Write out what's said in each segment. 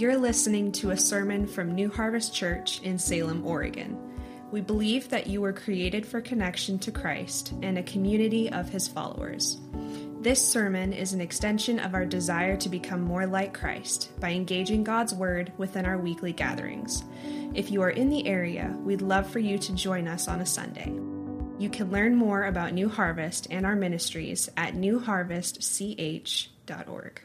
You're listening to a sermon from New Harvest Church in Salem, Oregon. We believe that you were created for connection to Christ and a community of His followers. This sermon is an extension of our desire to become more like Christ by engaging God's Word within our weekly gatherings. If you are in the area, we'd love for you to join us on a Sunday. You can learn more about New Harvest and our ministries at newharvestch.org.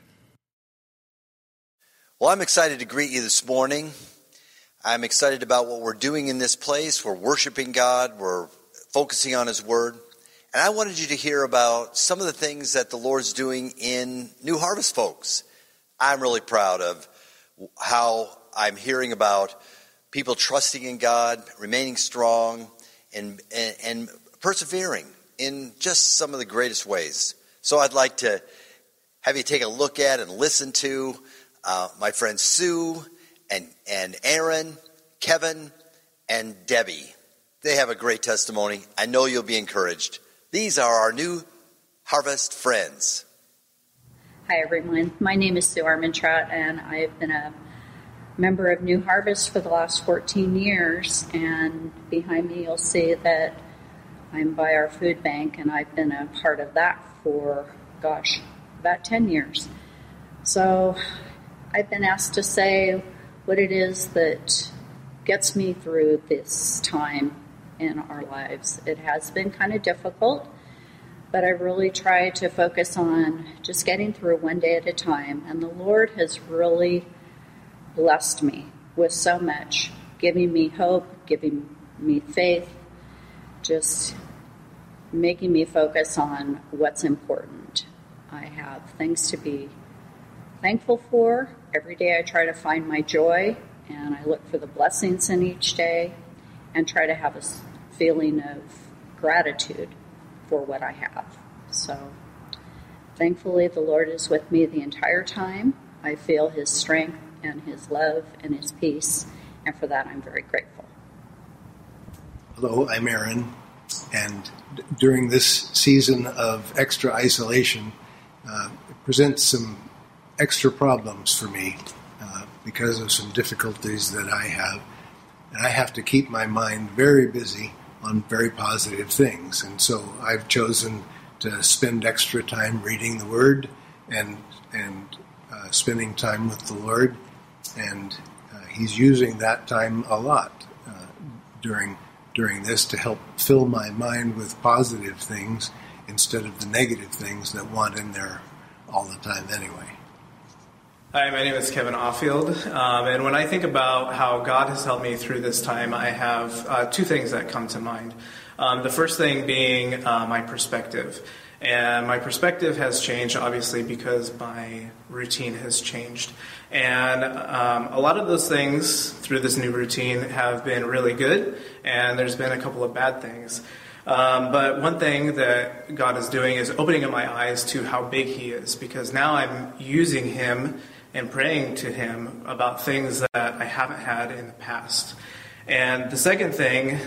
Well, I'm excited to greet you this morning. I'm excited about what we're doing in this place. We're worshiping God. We're focusing on His Word. And I wanted you to hear about some of the things that the Lord's doing in New Harvest, folks. I'm really proud of how I'm hearing about people trusting in God, remaining strong, and persevering in just some of the greatest ways. So I'd like to have you take a look at and listen to my friends Sue and Aaron, Kevin, and Debbie. They have a great testimony. I know you'll be encouraged. These are our New Harvest friends. Hi, everyone. My name is Sue Armentrout, and I've been a member of New Harvest for the last 14 years. And behind me, you'll see that I'm by our food bank, and I've been a part of that for, about 10 years. So I've been asked to say what it is that gets me through this time in our lives. It has been kind of difficult, but I really try to focus on just getting through one day at a time. And the Lord has really blessed me with so much, giving me hope, giving me faith, just making me focus on what's important. I have things to be thankful for. Every day I try to find my joy, and I look for the blessings in each day and try to have a feeling of gratitude for what I have. So thankfully the Lord is with me the entire time. I feel His strength and His love and His peace, and for that I'm very grateful. Hello, I'm Aaron, and during this season of extra isolation, it presents some extra problems for me because of some difficulties that I have. And I have to keep my mind very busy on very positive things. And so I've chosen to spend extra time reading the Word and spending time with the Lord. And He's using that time a lot during this to help fill my mind with positive things instead of the negative things that want in there all the time anyway. Hi, my name is Kevin Offield, and when I think about how God has helped me through this time, I have two things that come to mind. The first thing being my perspective. And my perspective has changed, obviously, because my routine has changed. And a lot of those things through this new routine have been really good, and there's been a couple of bad things. But one thing that God is doing is opening up my eyes to how big He is, because now I'm using Him and praying to Him about things that I haven't had in the past. And the second thing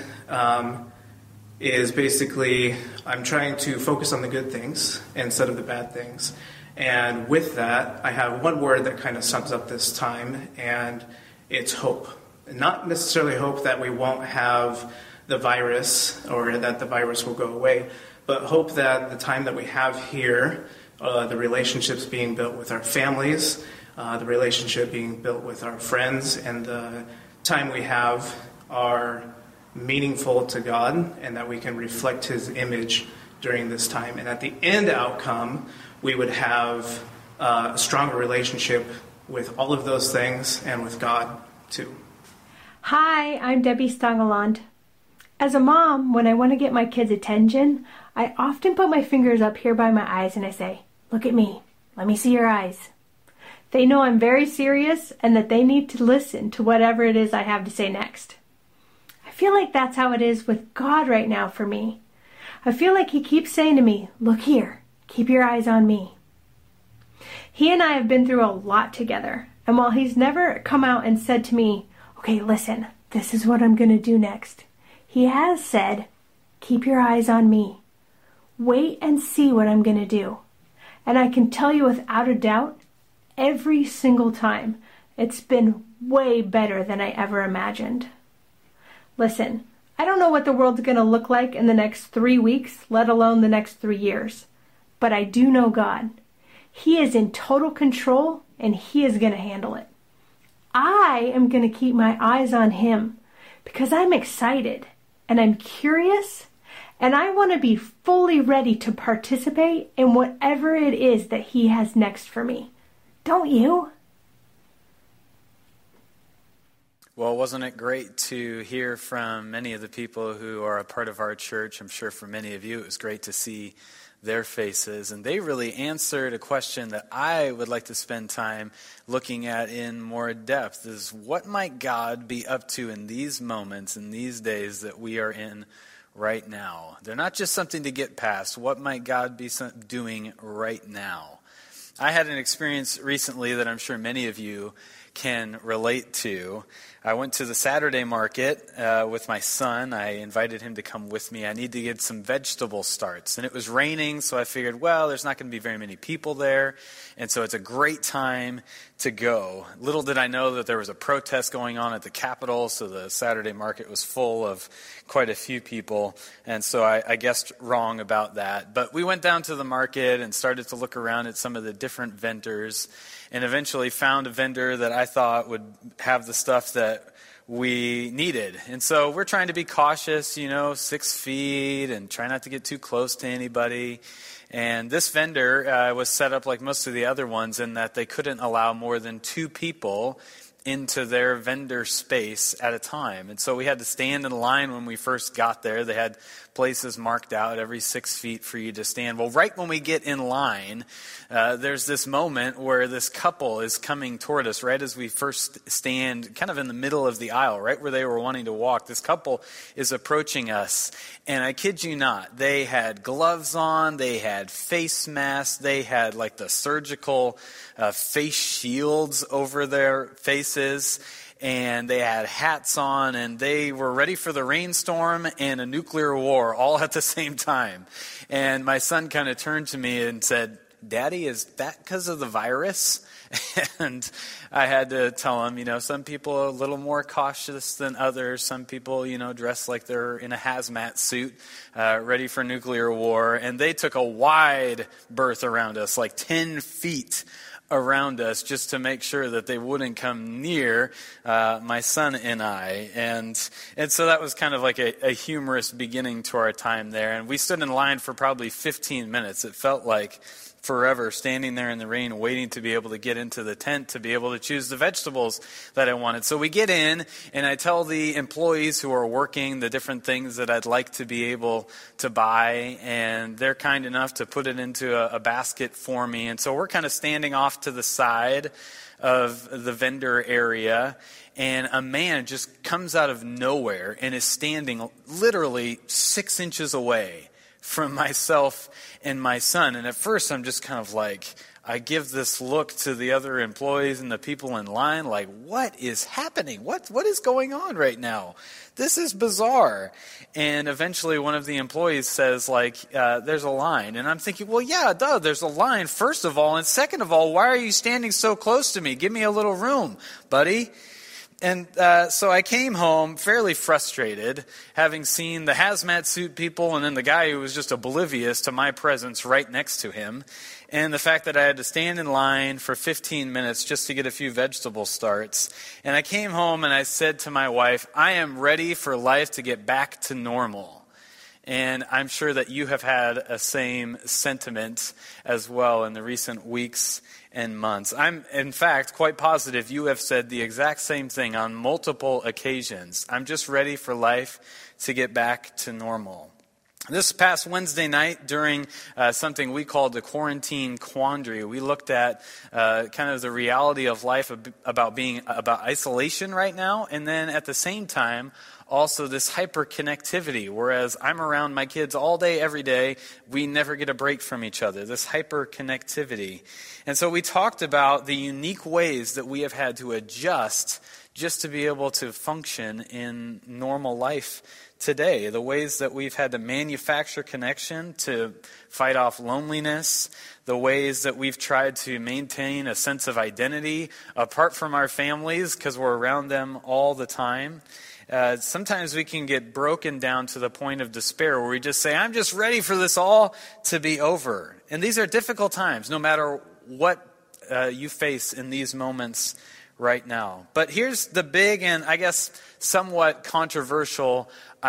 is basically I'm trying to focus on the good things instead of the bad things. And with that, I have one word that kind of sums up this time, and it's hope. Not necessarily hope that we won't have the virus or that the virus will go away, but hope that the time that we have here, the relationships being built with our families, the relationship being built with our friends, and the time we have are meaningful to God, and that we can reflect His image during this time. And at the end outcome, we would have a stronger relationship with all of those things and with God too. Hi, I'm Debbie Stangeland. As a mom, when I want to get my kids' attention, I often put my fingers up here by my eyes and I say, "Look at me. Let me see your eyes." They know I'm very serious and that they need to listen to whatever it is I have to say next. I feel like that's how it is with God right now for me. I feel like He keeps saying to me, "Look here, keep your eyes on me." He and I have been through a lot together, and while He's never come out and said to me, "Okay, listen, this is what I'm going to do next," He has said, "Keep your eyes on me. Wait and see what I'm going to do." And I can tell you without a doubt, every single time, It's been way better than I ever imagined. Listen, I don't know what the world's going to look like in the next 3 weeks, let alone the next 3 years. But I do know God. He is in total control, and He is going to handle it. I am going to keep my eyes on Him because I'm excited and I'm curious and I want to be fully ready to participate in whatever it is that He has next for me. Don't you? Well, wasn't it great to hear from many of the people who are a part of our church? I'm sure for many of you it was great to see their faces, and they really answered a question that I would like to spend time looking at in more depth, is what might God be up to in these moments, in these days that we are in right now? They're not just something to get past. What might God be doing right now? I had an experience recently that I'm sure many of you can relate to. I went to the Saturday market with my son. I invited him to come with me. I need to get some vegetable starts. And it was raining, so I figured, well, there's not going to be very many people there. And so it's a great time to go. Little did I know that there was a protest going on at the Capitol, so the Saturday market was full of quite a few people. And so I guessed wrong about that. But we went down to the market and started to look around at some of the different vendors, and eventually found a vendor that I thought would have the stuff that we needed. And so we're trying to be cautious, 6 feet, and try not to get too close to anybody. And this vendor was set up like most of the other ones in that they couldn't allow more than 2 people into their vendor space at a time. And so we had to stand in line when we first got there. They had places marked out every 6 feet for you to stand. Well, right when we get in line, there's this moment where this couple is coming toward us right as we first stand kind of in the middle of the aisle, right where they were wanting to walk. This couple is approaching us, and I kid you not, they had gloves on, they had face masks, they had like the surgical face shields over their faces, and they had hats on, and they were ready for the rainstorm and a nuclear war all at the same time. And my son kind of turned to me and said, "Daddy, is that because of the virus?" And I had to tell him, some people are a little more cautious than others. Some people, dress like they're in a hazmat suit, ready for nuclear war. And they took a wide berth around us, like 10 feet around us, just to make sure that they wouldn't come near my son and I. And so that was kind of like a humorous beginning to our time there. And we stood in line for probably 15 minutes. It felt like forever, standing there in the rain, waiting to be able to get into the tent to be able to choose the vegetables that I wanted. So we get in, and I tell the employees who are working the different things that I'd like to be able to buy, and they're kind enough to put it into a basket for me. And so we're kind of standing off to the side of the vendor area, and a man just comes out of nowhere and is standing literally 6 inches away from myself and my son. And at first I'm just kind of like, I give this look to the other employees and the people in line like, what is happening? What is going on right now? This is bizarre. And eventually one of the employees says there's a line. And I'm thinking, well, yeah, duh, there's a line, first of all. And second of all, why are you standing so close to me? Give me a little room, buddy. And so I came home fairly frustrated, having seen the hazmat suit people and then the guy who was just oblivious to my presence right next to him, and the fact that I had to stand in line for 15 minutes just to get a few vegetable starts. And I came home and I said to my wife, I am ready for life to get back to normal. And I'm sure that you have had a same sentiment as well in the recent weeks and months. I'm, in fact, quite positive you have said the exact same thing on multiple occasions. I'm just ready for life to get back to normal. This past Wednesday night, during something we called the Quarantine Quandary, we looked at kind of the reality of life about isolation right now, and then at the same time, also this hyperconnectivity, whereas I'm around my kids all day, every day, we never get a break from each other, this hyperconnectivity. And so we talked about the unique ways that we have had to adjust just to be able to function in normal life today, the ways that we've had to manufacture connection, to fight off loneliness, the ways that we've tried to maintain a sense of identity apart from our families because we're around them all the time. Sometimes we can get broken down to the point of despair where we just say, I'm just ready for this all to be over. And these are difficult times, no matter what you face in these moments right now. But here's the big and I guess somewhat controversial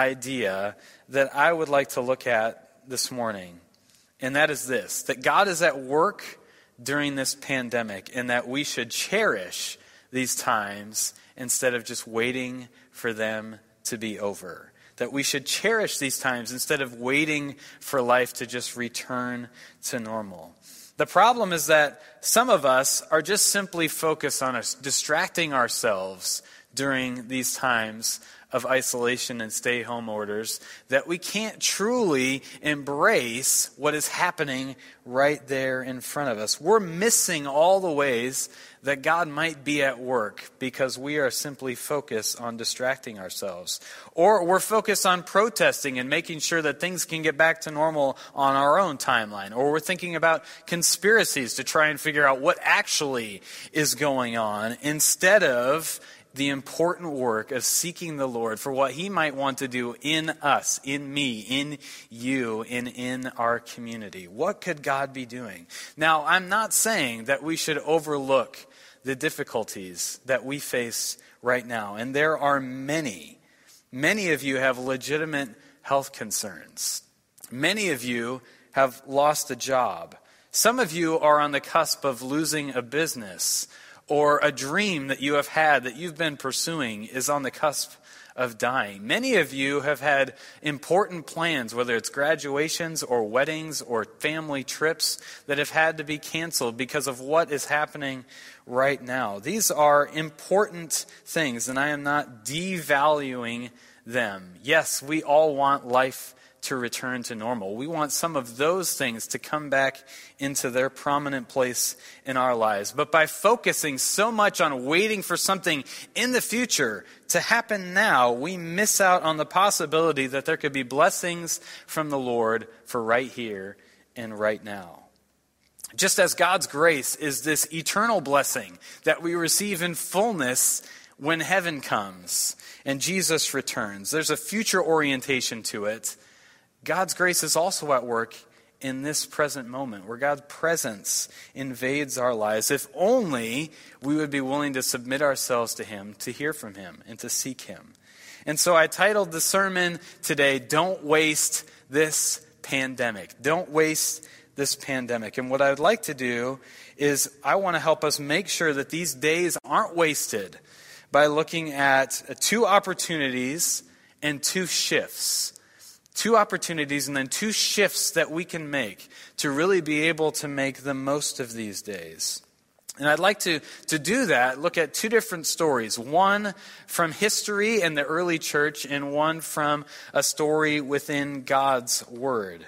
idea that I would like to look at this morning. And that is this, that God is at work during this pandemic and that we should cherish these times instead of just waiting for them to be over. That we should cherish these times instead of waiting for life to just return to normal. The problem is that some of us are just simply focused on distracting ourselves during these times of isolation and stay-home orders, that we can't truly embrace what is happening right there in front of us. We're missing all the ways that God might be at work because we are simply focused on distracting ourselves. Or we're focused on protesting and making sure that things can get back to normal on our own timeline. Or we're thinking about conspiracies to try and figure out what actually is going on instead of the important work of seeking the Lord for what He might want to do in us, in me, in you, and in our community. What could God be doing? Now, I'm not saying that we should overlook the difficulties that we face right now. And there are many. Many of you have legitimate health concerns. Many of you have lost a job. Some of you are on the cusp of losing a business, or a dream that you have had that you've been pursuing is on the cusp of dying. Many of you have had important plans, whether it's graduations or weddings or family trips, that have had to be canceled because of what is happening right now. These are important things, and I am not devaluing them. Yes, we all want life to return to normal. We want some of those things to come back into their prominent place in our lives. But by focusing so much on waiting for something in the future to happen now, we miss out on the possibility that there could be blessings from the Lord for right here and right now. Just as God's grace is this eternal blessing that we receive in fullness when heaven comes and Jesus returns, there's a future orientation to it. God's grace is also at work in this present moment where God's presence invades our lives. If only we would be willing to submit ourselves to Him, to hear from Him, and to seek Him. And so I titled the sermon today, Don't Waste This Pandemic. Don't waste this pandemic. And what I'd like to do is I want to help us make sure that these days aren't wasted by looking at 2 opportunities and 2 shifts. 2 opportunities and then 2 shifts that we can make to really be able to make the most of these days. And I'd like to do that, look at 2 different stories. One from history and the early church, and one from a story within God's Word.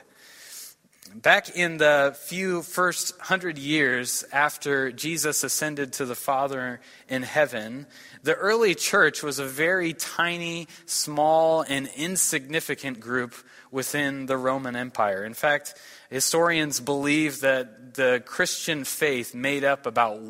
Back in the first 100 years after Jesus ascended to the Father in heaven, the early church was a very tiny, small, and insignificant group within the Roman Empire. In fact, historians believe that the Christian faith made up about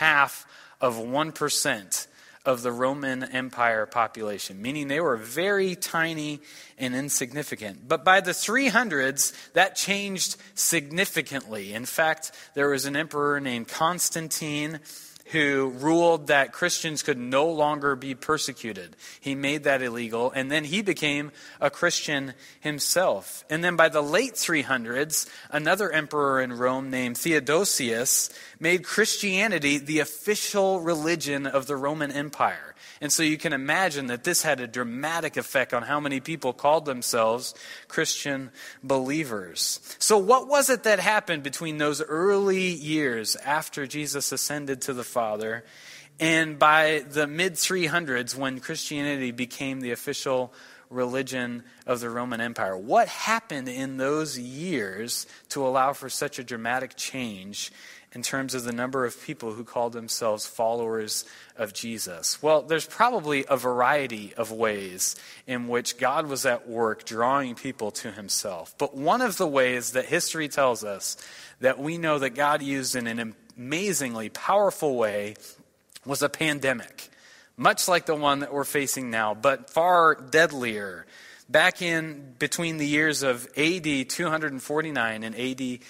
0.5% of the Roman Empire population, meaning they were very tiny and insignificant. But by the 300s, that changed significantly. In fact, there was an emperor named Constantine who ruled that Christians could no longer be persecuted. He made that illegal, and then he became a Christian himself. And then by the late 300s, another emperor in Rome named Theodosius made Christianity the official religion of the Roman Empire. And so you can imagine that this had a dramatic effect on how many people called themselves Christian believers. So what was it that happened between those early years after Jesus ascended to the Father and by the mid-300s when Christianity became the official religion of the Roman Empire? What happened in those years to allow for such a dramatic change in terms of the number of people who called themselves followers of Jesus? Well, there's probably a variety of ways in which God was at work drawing people to himself. But one of the ways that history tells us that we know that God used in an amazingly powerful way was a pandemic, much like the one that we're facing now, but far deadlier. Back in between the years of AD 249 and AD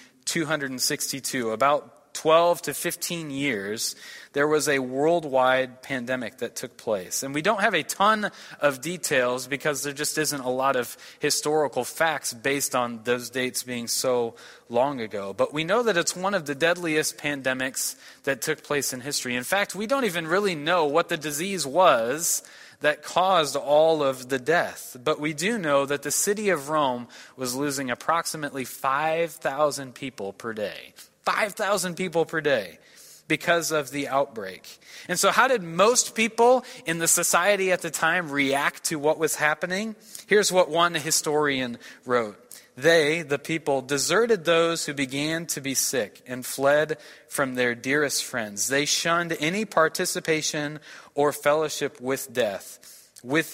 262, about 12 to 15 years, there was a worldwide pandemic that took place. And we don't have a ton of details because there just isn't a lot of historical facts based on those dates being so long ago. But we know that it's one of the deadliest pandemics that took place in history. In fact, we don't even really know what the disease was that caused all of the death. But we do know that the city of Rome was losing approximately 5,000 people per day. 5,000 people per day because of the outbreak. And so how did most people in the society at the time react to what was happening? Here's what one historian wrote. They, the people, deserted those who began to be sick and fled from their dearest friends. They shunned any participation or fellowship with death,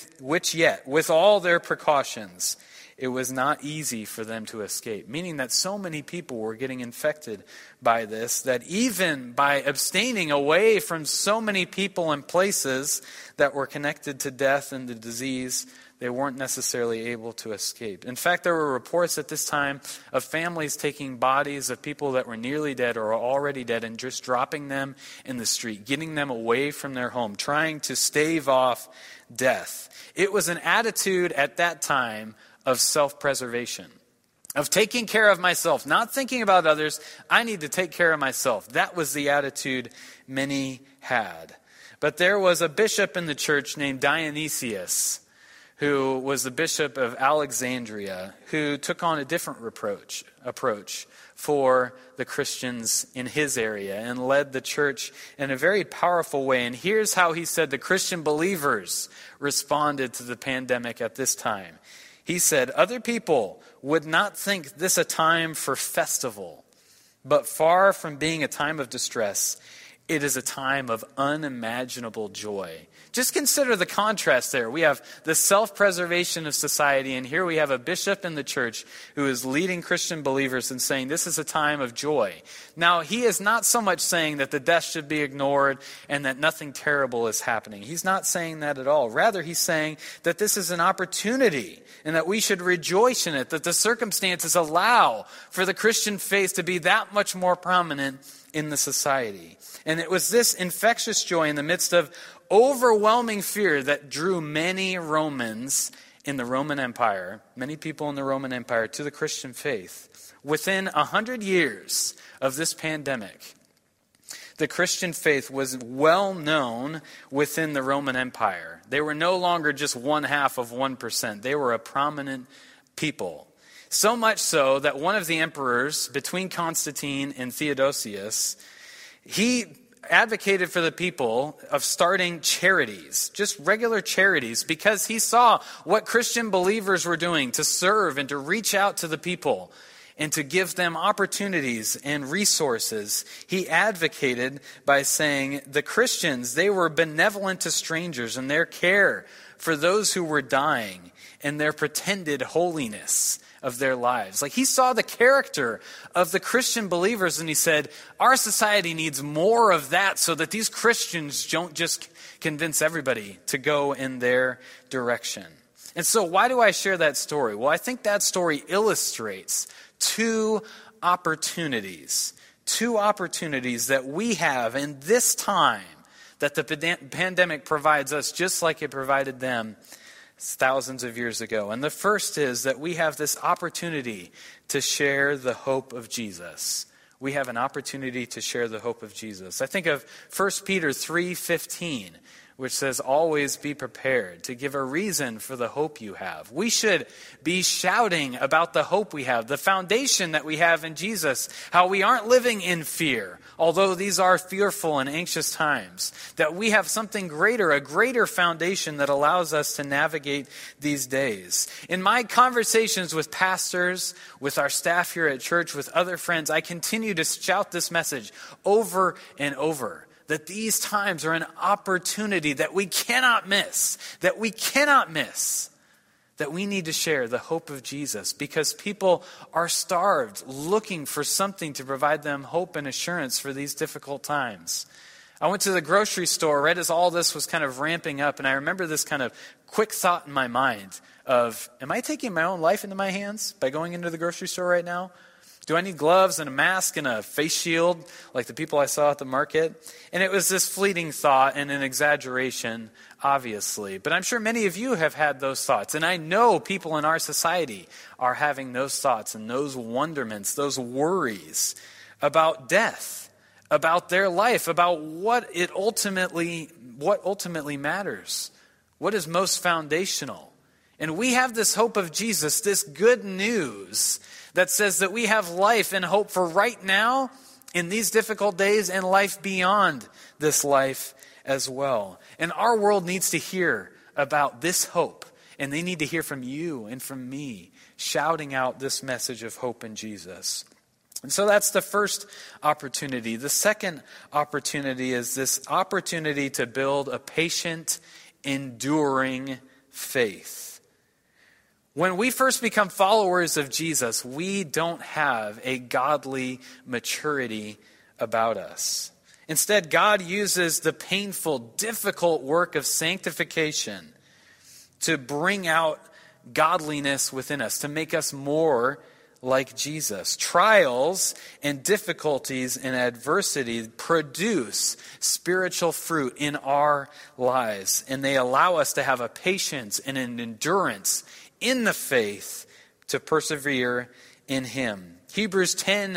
with all their precautions, it was not easy for them to escape. Meaning that so many people were getting infected by this, that even by abstaining away from so many people and places that were connected to death and the disease, they weren't necessarily able to escape. In fact, there were reports at this time of families taking bodies of people that were nearly dead or already dead and just dropping them in the street, getting them away from their home, trying to stave off death. It was an attitude at that time of self-preservation, of taking care of myself, not thinking about others. I need to take care of myself. That was the attitude many had. But there was a bishop in the church named Dionysius, who was the bishop of Alexandria, who took on a different approach for the Christians in his area and led the church in a very powerful way. And here's how he said the Christian believers responded to the pandemic at this time. He said, other people would not think this a time for festival, but far from being a time of distress, it is a time of unimaginable joy. Just consider the contrast there. We have the self-preservation of society, and here we have a bishop in the church who is leading Christian believers and saying this is a time of joy. Now, he is not so much saying that the death should be ignored and that nothing terrible is happening. He's not saying that at all. Rather, he's saying that this is an opportunity and that we should rejoice in it, that the circumstances allow for the Christian faith to be that much more prominent in the society. And it was this infectious joy in the midst of overwhelming fear that drew many Romans in the Roman Empire, many people in the Roman Empire, to the Christian faith. Within 100 years of this pandemic, the Christian faith was well known within the Roman Empire. They were no longer just 0.5%. They were a prominent people. So much so that one of the emperors, between Constantine and Theodosius, he advocated for the people of starting charities, just regular charities, because he saw what Christian believers were doing to serve and to reach out to the people and to give them opportunities and resources. He advocated by saying the Christians, they were benevolent to strangers in their care for those who were dying and their pretended holiness of their lives. Like, he saw the character of the Christian believers and he said, our society needs more of that so that these Christians don't just convince everybody to go in their direction. And so why do I share that story? Well, I think that story illustrates two opportunities that we have in this time that the pandemic provides us, just like it provided them thousands of years ago. And the first is that we have this opportunity to share the hope of Jesus. We have an opportunity to share the hope of Jesus. I think of 1 Peter 3:15, which says, always be prepared, to give a reason for the hope you have. We should be shouting about the hope we have, the foundation that we have in Jesus, how we aren't living in fear, although these are fearful and anxious times, that we have something greater, a greater foundation that allows us to navigate these days. In my conversations with pastors, with our staff here at church, with other friends, I continue to shout this message over and over. That these times are an opportunity that we cannot miss, that we need to share the hope of Jesus, because people are starved, looking for something to provide them hope and assurance for these difficult times. I went to the grocery store right as all this was kind of ramping up, and I remember this kind of quick thought in my mind of, am I taking my own life into my hands by going into the grocery store right now? Do I need gloves and a mask and a face shield like the people I saw at the market? And it was this fleeting thought and an exaggeration, obviously. But I'm sure many of you have had those thoughts. And I know people in our society are having those thoughts and those wonderments, those worries about death, about their life, about what ultimately matters, what is most foundational. And we have this hope of Jesus, this good news that says that we have life and hope for right now in these difficult days and life beyond this life as well. And our world needs to hear about this hope. And they need to hear from you and from me shouting out this message of hope in Jesus. And so that's the first opportunity. The second opportunity is this opportunity to build a patient, enduring faith. When we first become followers of Jesus, we don't have a godly maturity about us. Instead, God uses the painful, difficult work of sanctification to bring out godliness within us, to make us more like Jesus. Trials and difficulties and adversity produce spiritual fruit in our lives, and they allow us to have a patience and an endurance in the faith to persevere in Him. Hebrews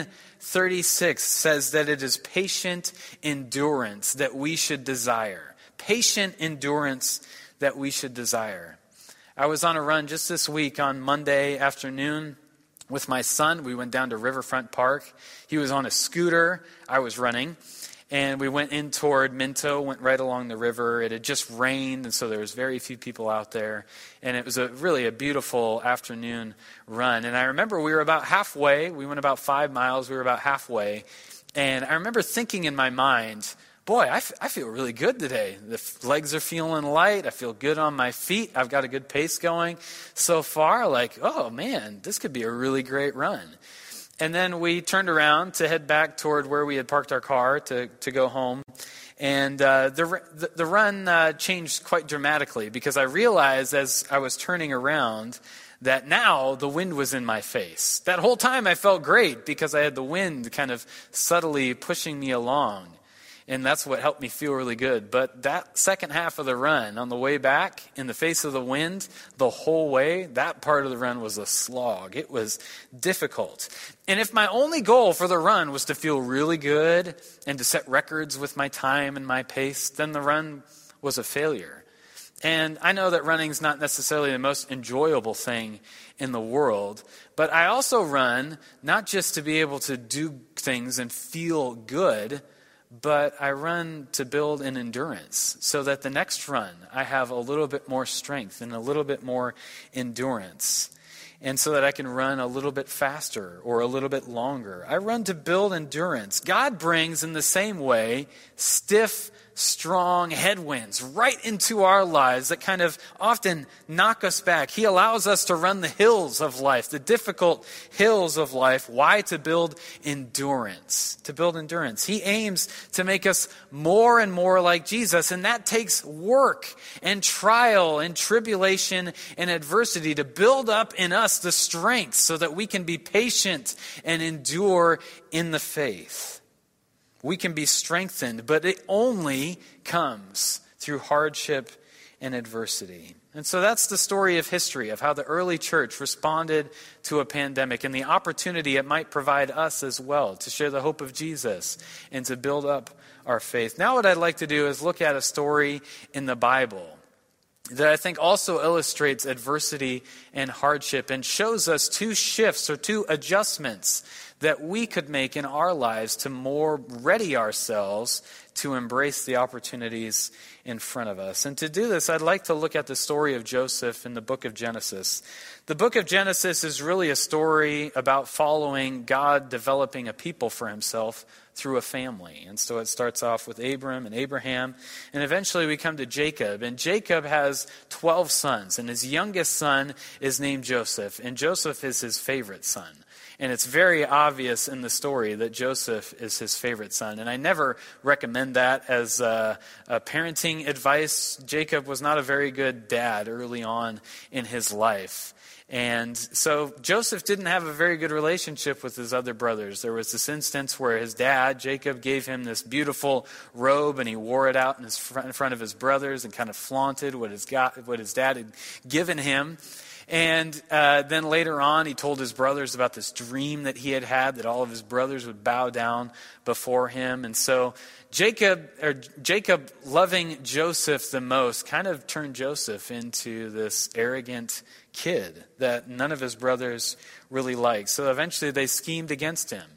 10:36 says that it is patient endurance that we should desire. Patient endurance that we should desire. I was on a run just this week on Monday afternoon with my son. We went down to Riverfront Park. He was on a scooter. I was running. And we went in toward Minto, went right along the river. It had just rained, and so there was very few people out there. And it was really a beautiful afternoon run. And I remember we were about halfway. We went about 5 miles. We were about halfway. And I remember thinking in my mind, boy, I feel really good today. The legs are feeling light. I feel good on my feet. I've got a good pace going so far. Like, oh, man, this could be a really great run. And then we turned around to head back toward where we had parked our car to go home. And the run changed quite dramatically, because I realized as I was turning around that now the wind was in my face. That whole time I felt great because I had the wind kind of subtly pushing me along. And that's what helped me feel really good. But that second half of the run, on the way back, in the face of the wind, the whole way, that part of the run was a slog. It was difficult. And if my only goal for the run was to feel really good and to set records with my time and my pace, then the run was a failure. And I know that running's not necessarily the most enjoyable thing in the world, but I also run not just to be able to do things and feel good, but I run to build an endurance so that the next run I have a little bit more strength and a little bit more endurance, and so that I can run a little bit faster or a little bit longer. I run to build endurance. God brings in the same way stiff, strong headwinds right into our lives that kind of often knock us back. He allows us to run the hills of life, the difficult hills of life. Why? To build endurance. To build endurance. He aims to make us more and more like Jesus, and that takes work and trial and tribulation and adversity to build up in us the strength so that we can be patient and endure in the faith. We can be strengthened, but it only comes through hardship in adversity. And so that's the story of history, of how the early church responded to a pandemic and the opportunity it might provide us as well to share the hope of Jesus and to build up our faith. Now what I'd like to do is look at a story in the Bible that I think also illustrates adversity and hardship and shows us two shifts or two adjustments that we could make in our lives to more ready ourselves to embrace the opportunities in front of us. And to do this, I'd like to look at the story of Joseph in the book of Genesis. The book of Genesis is really a story about following God developing a people for himself through a family. And so it starts off with Abram and Abraham, and eventually we come to Jacob. And Jacob has 12 sons, and his youngest son is named Joseph, and Joseph is his favorite son. And it's very obvious in the story that Joseph is his favorite son. And I never recommend that as a parenting advice. Jacob was not a very good dad early on in his life. And so Joseph didn't have a very good relationship with his other brothers. There was this instance where his dad, Jacob, gave him this beautiful robe, and he wore it out in front of his brothers and kind of flaunted what his dad had given him. And then later on, he told his brothers about this dream that he had that all of his brothers would bow down before him. And so Jacob, loving Joseph the most, kind of turned Joseph into this arrogant kid that none of his brothers really liked. So eventually they schemed against him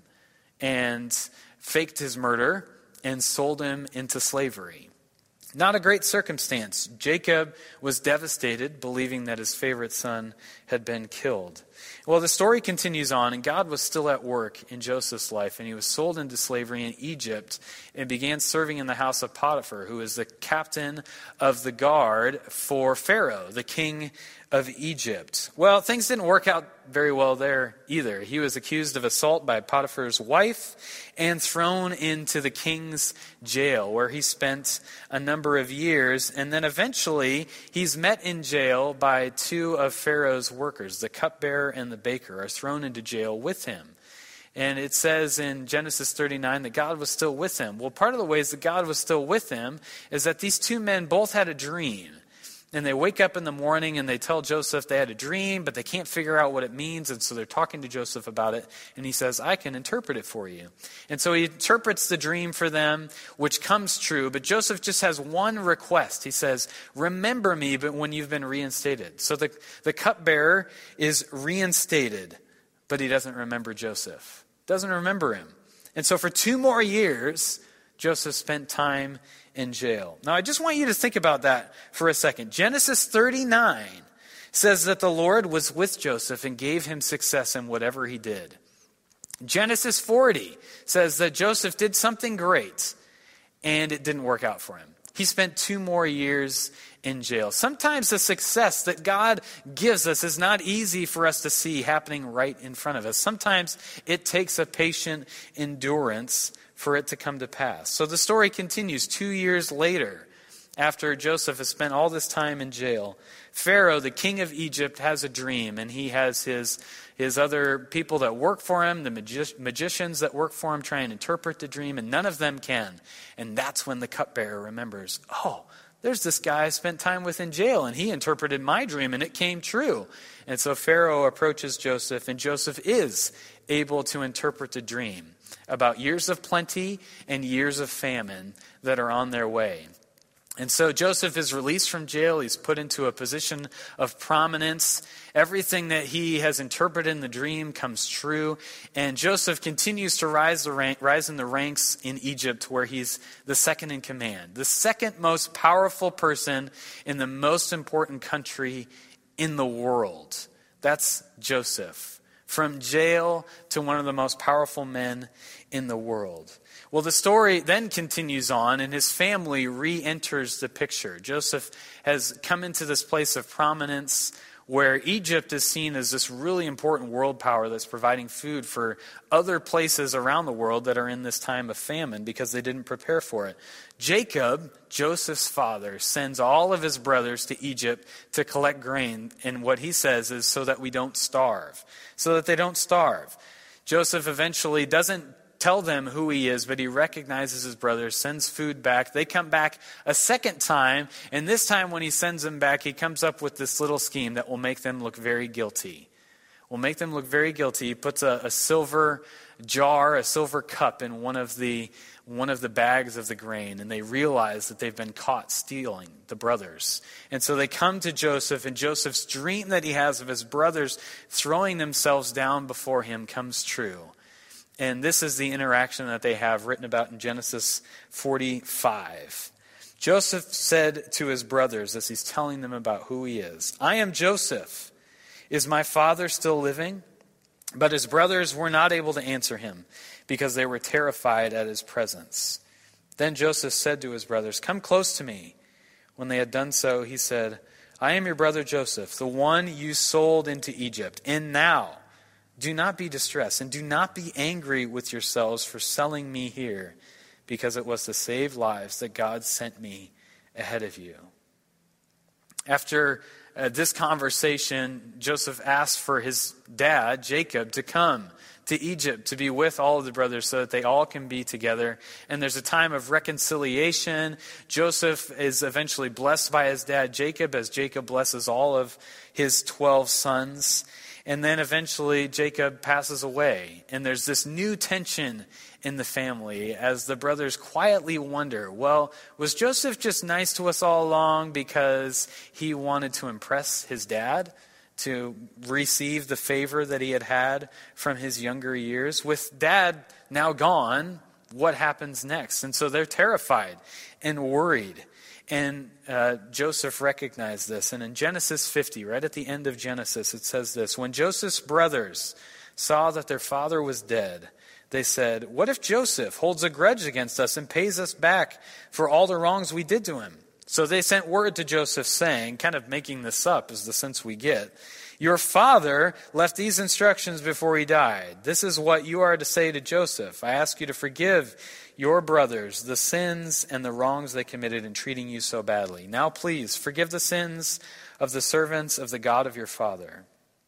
and faked his murder and sold him into slavery. Not a great circumstance. Jacob was devastated, believing that his favorite son had been killed. Well, the story continues on, and God was still at work in Joseph's life, and he was sold into slavery in Egypt and began serving in the house of Potiphar, who is the captain of the guard for Pharaoh, the king of Egypt. Well, things didn't work out very well there either. He was accused of assault by Potiphar's wife and thrown into the king's jail, where he spent a number of years. And then eventually he's met in jail by two of Pharaoh's workers. The cupbearer and the baker are thrown into jail with him. And it says in Genesis 39 that God was still with him. Well, part of the ways that God was still with him is that these two men both had a dream. And they wake up in the morning and they tell Joseph they had a dream, but they can't figure out what it means. And so they're talking to Joseph about it. And he says, I can interpret it for you. And so he interprets the dream for them, which comes true. But Joseph just has one request. He says, remember me, but when you've been reinstated. So the cupbearer is reinstated, but he doesn't remember Joseph. Doesn't remember him. And so for 2 more years, Joseph spent time in jail. Now, I just want you to think about that for a second. Genesis 39 says that the Lord was with Joseph and gave him success in whatever he did. Genesis 40 says that Joseph did something great and it didn't work out for him. He spent 2 more years in jail. Sometimes the success that God gives us is not easy for us to see happening right in front of us. Sometimes it takes a patient endurance for it to come to pass. So the story continues 2 years later, after Joseph has spent all this time in jail. Pharaoh, the king of Egypt, has a dream, and he has his other people that work for him, the magicians that work for him, try and interpret the dream, and none of them can. And that's when the cupbearer remembers, oh, there's this guy I spent time with in jail, and he interpreted my dream, and it came true. And so Pharaoh approaches Joseph, and Joseph is able to interpret the dream about years of plenty and years of famine that are on their way. And so Joseph is released from jail. He's put into a position of prominence. Everything that he has interpreted in the dream comes true. And Joseph continues to rise in the ranks in Egypt, where he's the second in command, the second most powerful person in the most important country in the world. That's Joseph. From jail to one of the most powerful men in the world. Well, the story then continues on, and his family re-enters the picture. Joseph has come into this place of prominence where Egypt is seen as this really important world power that's providing food for other places around the world that are in this time of famine because they didn't prepare for it. Jacob, Joseph's father, sends all of his brothers to Egypt to collect grain, and what he says is so that we don't starve, so that they don't starve. Joseph eventually doesn't tell them who he is, but he recognizes his brothers, sends food back. They come back a second time, and this time when he sends them back, he comes up with this little scheme that will make them look very guilty. He puts a silver jar, a silver cup in one of the bags of the grain, and they realize that they've been caught stealing, the brothers. And so they come to Joseph, and Joseph's dream that he has of his brothers throwing themselves down before him comes true. And this is the interaction that they have written about in Genesis 45. Joseph said to his brothers as he's telling them about who he is, "I am Joseph. Is my father still living?" But his brothers were not able to answer him because they were terrified at his presence. Then Joseph said to his brothers, "Come close to me." When they had done so, he said, "I am your brother Joseph, the one you sold into Egypt. And now, do not be distressed and do not be angry with yourselves for selling me here, because it was to save lives that God sent me ahead of you." After this conversation, Joseph asked for his dad, Jacob, to come to Egypt to be with all of the brothers so that they all can be together. And there's a time of reconciliation. Joseph is eventually blessed by his dad, Jacob, as Jacob blesses all of his 12 sons. And then eventually Jacob passes away. And there's this new tension in the family as the brothers quietly wonder, well, was Joseph just nice to us all along because he wanted to impress his dad, to receive the favor that he had from his younger years? With dad now gone, what happens next? And so they're terrified and worried. And Joseph recognized this. And in Genesis 50, right at the end of Genesis, it says this: "When Joseph's brothers saw that their father was dead, they said, 'What if Joseph holds a grudge against us and pays us back for all the wrongs we did to him?' So they sent word to Joseph saying," kind of making this up is the sense we get, "Your father left these instructions before he died. This is what you are to say to Joseph. I ask you to forgive your brothers the sins and the wrongs they committed in treating you so badly. Now please forgive the sins of the servants of the God of your father."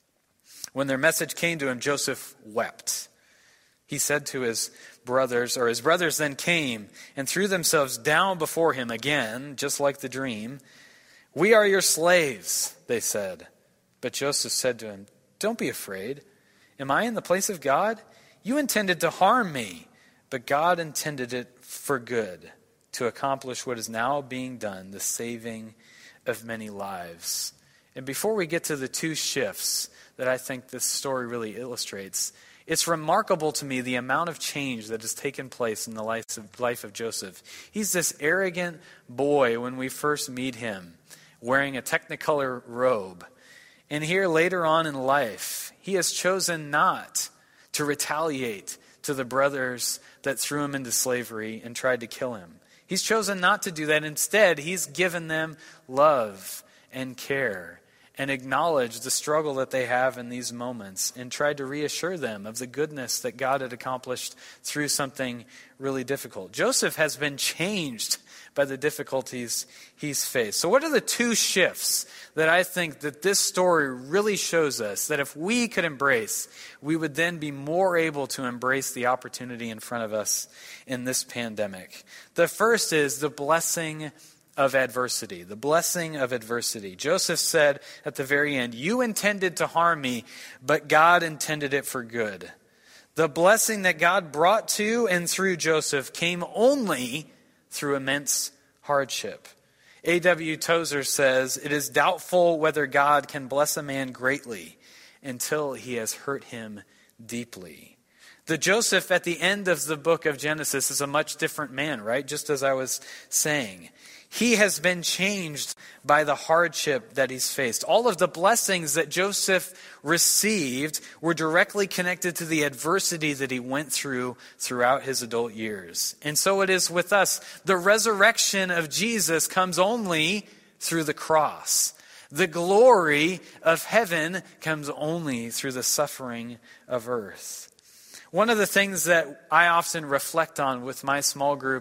When their message came to him, Joseph wept. He said to his brothers then came and threw themselves down before him again, just like the dream. "We are your slaves," they said. But Joseph said to him, "Don't be afraid. Am I in the place of God? You intended to harm me, but God intended it for good, to accomplish what is now being done, the saving of many lives." And before we get to the two shifts that I think this story really illustrates, it's remarkable to me the amount of change that has taken place in the life of Joseph. He's this arrogant boy when we first meet him, wearing a technicolor robe. And here later on in life, he has chosen not to retaliate to the brothers that threw him into slavery and tried to kill him. He's chosen not to do that. Instead, he's given them love and care and acknowledged the struggle that they have in these moments and tried to reassure them of the goodness that God had accomplished through something really difficult. Joseph has been changed by the difficulties he's faced. So what are the two shifts that I think that this story really shows us that if we could embrace, we would then be more able to embrace the opportunity in front of us in this pandemic? The first is the blessing of adversity. The blessing of adversity. Joseph said at the very end, "You intended to harm me, but God intended it for good." The blessing that God brought to and through Joseph came only through immense hardship. A.W. Tozer says, "It is doubtful whether God can bless a man greatly until he has hurt him deeply." The Joseph at the end of the book of Genesis is a much different man, right? Just as I was saying. He has been changed by the hardship that he's faced. All of the blessings that Joseph received were directly connected to the adversity that he went through throughout his adult years. And so it is with us. The resurrection of Jesus comes only through the cross. The glory of heaven comes only through the suffering of earth. One of the things that I often reflect on with my small group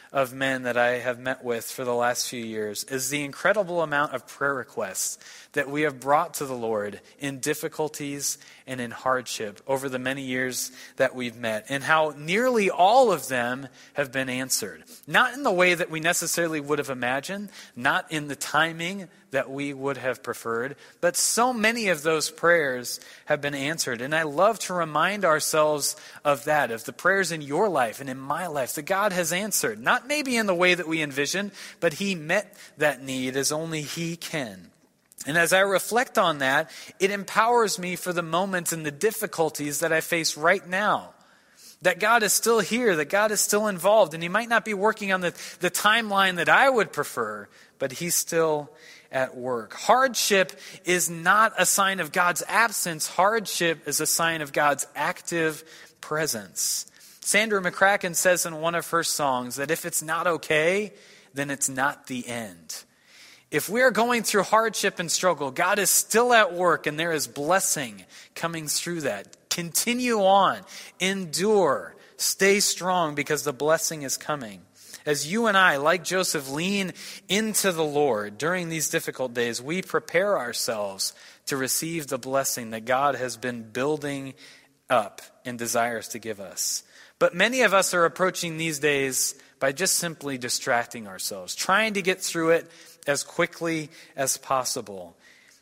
of men that I have met with for the last few years is the incredible amount of prayer requests that we have brought to the Lord in difficulties and in hardship over the many years that we've met, and how nearly all of them have been answered. Not in the way that we necessarily would have imagined, not in the timing that we would have preferred, but so many of those prayers have been answered. And I love to remind ourselves of that, of the prayers in your life and in my life that God has answered. Not maybe in the way that we envisioned, but He met that need as only He can. And as I reflect on that, it empowers me for the moments and the difficulties that I face right now. That God is still here, that God is still involved, and He might not be working on the timeline that I would prefer, but He's still at work. Hardship is not a sign of God's absence. Hardship is a sign of God's active presence. Sandra McCracken says in one of her songs that if it's not okay, then it's not the end. If we are going through hardship and struggle, God is still at work and there is blessing coming through that. Continue on, endure, stay strong because the blessing is coming. As you and I, like Joseph, lean into the Lord during these difficult days, we prepare ourselves to receive the blessing that God has been building up and desires to give us. But many of us are approaching these days by just simply distracting ourselves, trying to get through it as quickly as possible.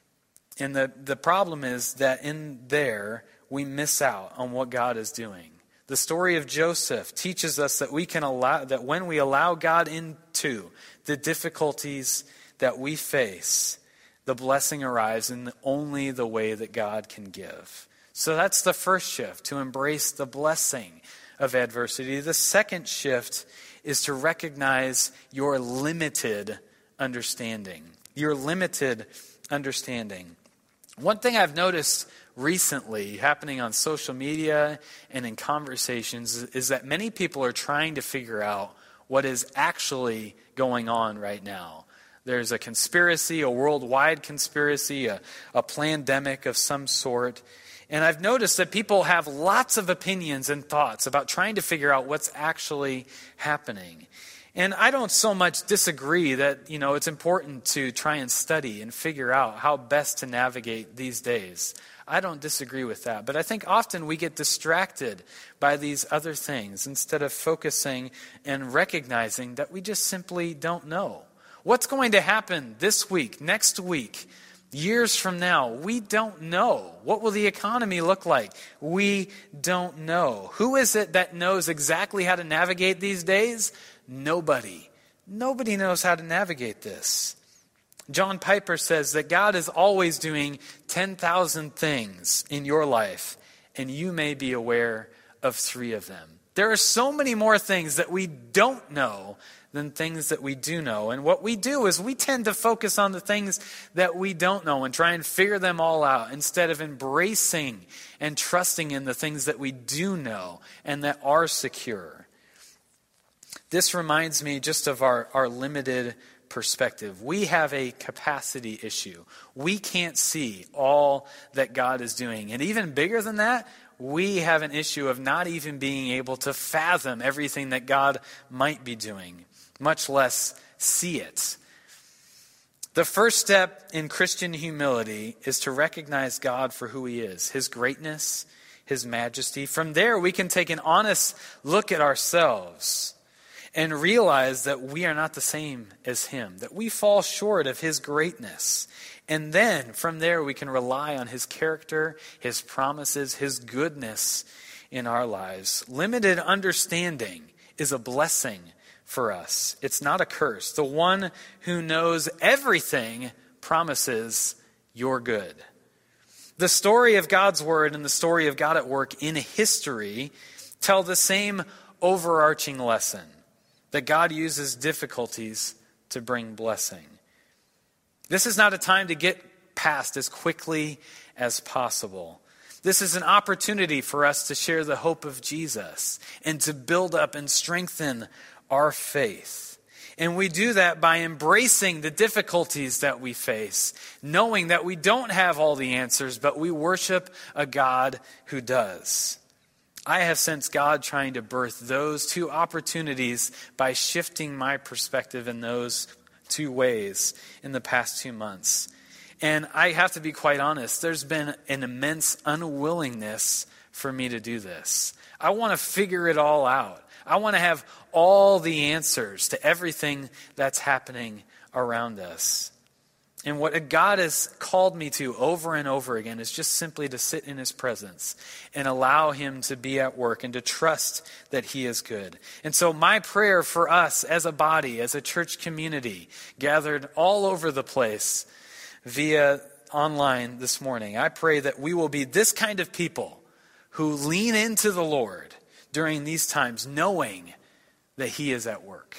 And the problem is that in there, we miss out on what God is doing. The story of Joseph teaches us that that when we allow God into the difficulties that we face, the blessing arrives in only the way that God can give. So that's the first shift, to embrace the blessing of adversity. The second shift is to recognize your limited understanding. Your limited understanding. One thing I've noticed recently happening on social media and in conversations is that many people are trying to figure out what is actually going on right now. There's a conspiracy, a worldwide conspiracy, a pandemic of some sort. And I've noticed that people have lots of opinions and thoughts about trying to figure out what's actually happening. And I don't so much disagree that, it's important to try and study and figure out how best to navigate these days. I don't disagree with that. But I think often we get distracted by these other things instead of focusing and recognizing that we just simply don't know. What's going to happen this week, next week, years from now? We don't know. What will the economy look like? We don't know. Who is it that knows exactly how to navigate these days? Nobody. Nobody knows how to navigate this. John Piper says that God is always doing 10,000 things in your life, and you may be aware of 3 of them. There are so many more things that we don't know than things that we do know. And what we do is we tend to focus on the things that we don't know and try and figure them all out instead of embracing and trusting in the things that we do know and that are secure. This reminds me just of our limited perspective. We have a capacity issue. We can't see all that God is doing. And even bigger than that, we have an issue of not even being able to fathom everything that God might be doing, much less see it. The first step in Christian humility is to recognize God for who He is, His greatness, His majesty. From there, we can take an honest look at ourselves and realize that we are not the same as Him, that we fall short of His greatness. And then from there we can rely on His character, His promises, His goodness in our lives. Limited understanding is a blessing for us. It's not a curse. The one who knows everything promises your good. The story of God's word and the story of God at work in history tell the same overarching lesson, that God uses difficulties to bring blessing. This is not a time to get past as quickly as possible. This is an opportunity for us to share the hope of Jesus and to build up and strengthen our faith. And we do that by embracing the difficulties that we face, knowing that we don't have all the answers, but we worship a God who does. I have sensed God trying to birth those two opportunities by shifting my perspective in those two ways in the past 2 months. And I have to be quite honest, there's been an immense unwillingness for me to do this. I want to figure it all out. I want to have all the answers to everything that's happening around us. And what God has called me to over and over again is just simply to sit in his presence and allow him to be at work and to trust that he is good. And so my prayer for us as a body, as a church community, gathered all over the place via online this morning, I pray that we will be this kind of people who lean into the Lord during these times, knowing that he is at work.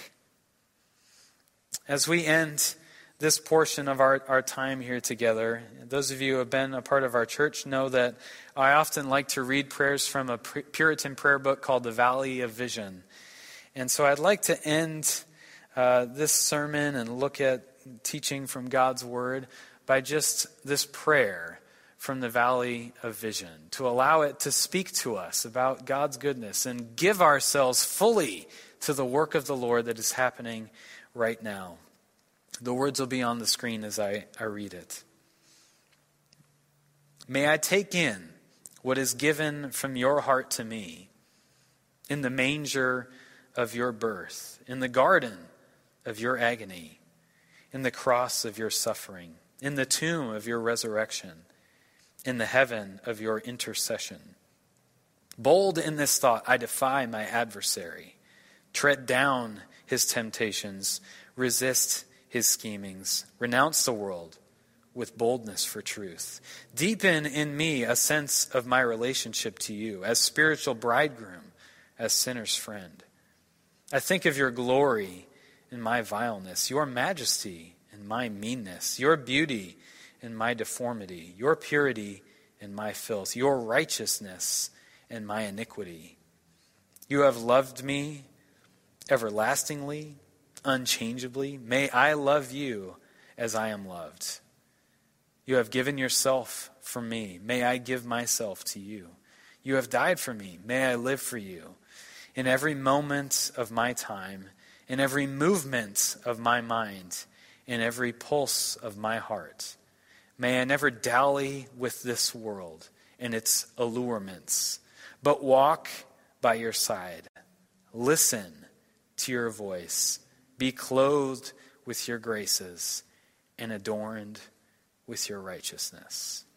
As we end this portion of our time here together, those of you who have been a part of our church know that I often like to read prayers from a Puritan prayer book called The Valley of Vision. And so I'd like to end this sermon and look at teaching from God's Word by just this prayer from the Valley of Vision, to allow it to speak to us about God's goodness and give ourselves fully to the work of the Lord that is happening right now. The words will be on the screen as I read it. May I take in what is given from your heart to me in the manger of your birth, in the garden of your agony, in the cross of your suffering, in the tomb of your resurrection, in the heaven of your intercession. Bold in this thought, I defy my adversary. Tread down his temptations, resist his schemings, renounce the world with boldness for truth. Deepen in me a sense of my relationship to you as spiritual bridegroom, as sinner's friend. I think of your glory in my vileness, your majesty in my meanness, your beauty in my deformity, your purity in my filth, your righteousness in my iniquity. You have loved me everlastingly, unchangeably. May I love you as I am loved. You have given yourself for me. May I give myself to you. You have died for me. May I live for you. In every moment of my time, in every movement of my mind, in every pulse of my heart, may I never dally with this world and its allurements, but walk by your side, listen to your voice, be clothed with your graces, and adorned with your righteousness.